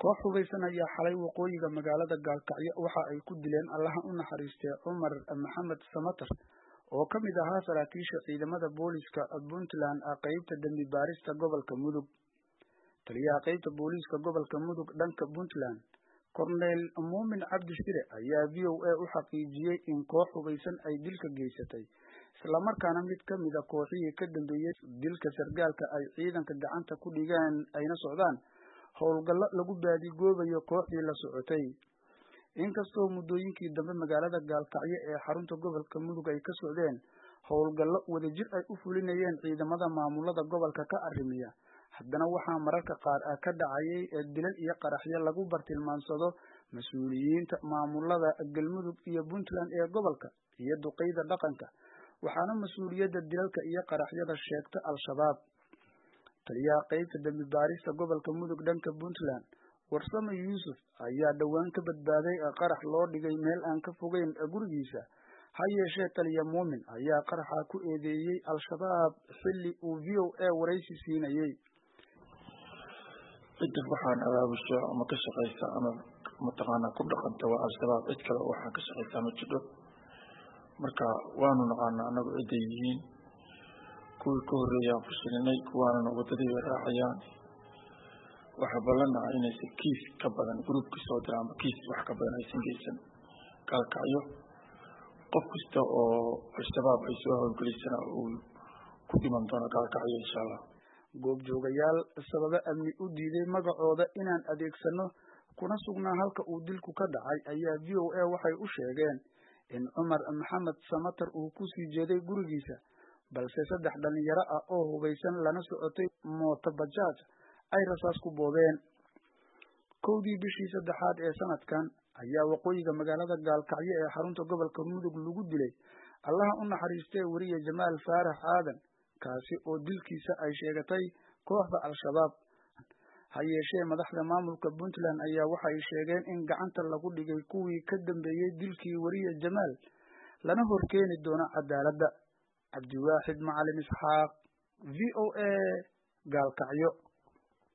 koox hubeysan ayaa xalay waqooyiga magaalada Gaalkacyo waxa ay ku dileen Allaha u naxariistay Cumar Maxamed Samatar oo ka mid ahaa saraakiisha ciidamada booliska Puntland qaybta dambi baarista gobolka Mudug. Taliyaha qaybta booliska gobolka Mudug dhanka Puntland Cornel Muumin Cabdishire ayaa VOA u xaqiijiyay in koox hubeysan ay dilka geysatay isla markaana mid ka mid ah kooxihii ka dambeeyay dilka sargaalka ay ciidanka gacanta ku dhigaan ayna socdaan howlgallo lagu baadigoobayo kooxdii la socotay. Inkastoo muddooyinkii dambe magaalada Gaalkacyo ee xarunta gobolka Mudug ay ka socdeen howlgallo wadajir ay u fulinayeen ciidamada maamulada gobolka ka arrimiya, haddana waxaa mararka qaar ka dhacayay dilal iyo qaraxyo lagu bartilmaansado mas'uuliyiinta maamulada Galmudug iyo Puntland ee gobolka iyo duqeyda dhaqanka, waxaana mas'uuliyadda dilalka iyo qaraxyada sheegta Al-Shabaab. Taliyaha qaybta dambi baarista gobolka Mudug dhanka Puntland Warsame Yuusuf ayaa dhawaan ka badbaaday qarax loo dhigay meel aan ka fogeyn gurigiisa. Ha yeeshee Taliya Muumin ayaa qaraxa ku eedeeyay Al-Shabaab xilli uu VOA waraysi siinayay. Inta waxaan abaabusho ama ka shaqeysa ama mataqaana ku dhaqanta waa Al-Shabaab, cid kale waxaan ka shaqeysaa ma jiro. Marka waanu naqaanaa anagu ciday yihiin, kuwii ka horreeyaan fushilinay, kuwaana wadadii raacayaan. waxa balana inay si kiis ka badan groupka soo diraan ama kiis wax ka badan aysan geysan Gaalkacyo. Qof kasta oo Al-Shabaab ay soo howlgelisana uu ku dhiman doono Gaalkacyo insha Allah. Goobjoogayaal sababa amni u diiday magacooda inaan adeegsano kuna sugnaa halka uu dilku ka dhacay ayaa VOA waxay u sheegeen in Cumar Maxamed Samatar uu ku sii jeeday gurigiisa, balse 3 dhalinyaro ah oo hubeysan lana socotay mooto bajaaj ay rasaas ku boobeen. Kowdii bishii 3aad ee sanadkan ayaa waqooyiga magaalada Gaalkacyo ee xarunta gobolka Mudug lagu dilay Allaha u naxariistay wariye Jamaal Faarax Aadan, kaasi oo dilkiisa ay sheegatay kooxda Al-Shabaab. Ha yeeshee madaxda maamulka Puntland ayaa waxay sheegeen in gacanta lagu dhigay kuwii ka dambeeyay dilkii wariye Jamaal lana horkeeni doono cadaaladda. Cabdiwaaxid Macalin Isxaaq, VOA Gaalkacyo.